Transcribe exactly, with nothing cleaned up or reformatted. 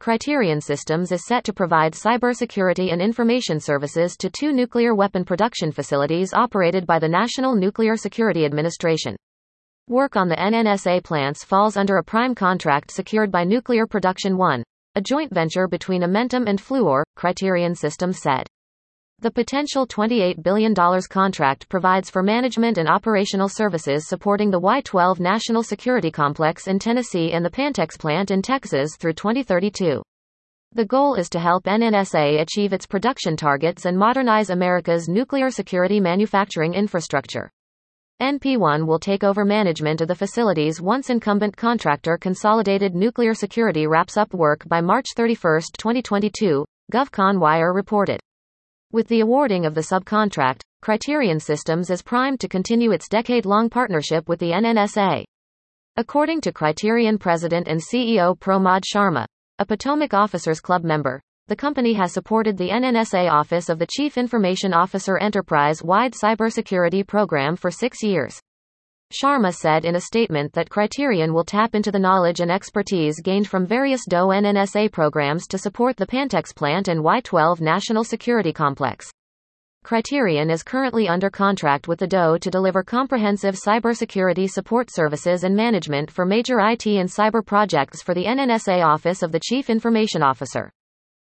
Criterion Systems is set to provide cybersecurity and information services to two nuclear weapon production facilities operated by the National Nuclear Security Administration. Work on the N N S A plants falls under a prime contract secured by Nuclear Production One, a joint venture between Amentum and Fluor, Criterion Systems said. The potential twenty-eight billion dollars contract provides for management and operational services supporting the Y twelve National Security Complex in Tennessee and the Pantex plant in Texas through twenty thirty-two. The goal is to help N N S A achieve its production targets and modernize America's nuclear security manufacturing infrastructure. N P one will take over management of the facilities once incumbent contractor Consolidated Nuclear Security wraps up work by March thirty-first, twenty twenty-two, GovCon Wire reported. With the awarding of the subcontract, Criterion Systems is primed to continue its decade-long partnership with the N N S A. According to Criterion President and C E O Pramod Sharma, a Potomac Officers Club member, the company has supported the N N S A Office of the Chief Information Officer enterprise-wide cybersecurity program for six years. Sharma said in a statement that Criterion will tap into the knowledge and expertise gained from various D O N N S A programs to support the Pantex plant and Y twelve National Security Complex. Criterion is currently under contract with the D O to deliver comprehensive cybersecurity support services and management for major I T and cyber projects for the N N S A Office of the Chief Information Officer.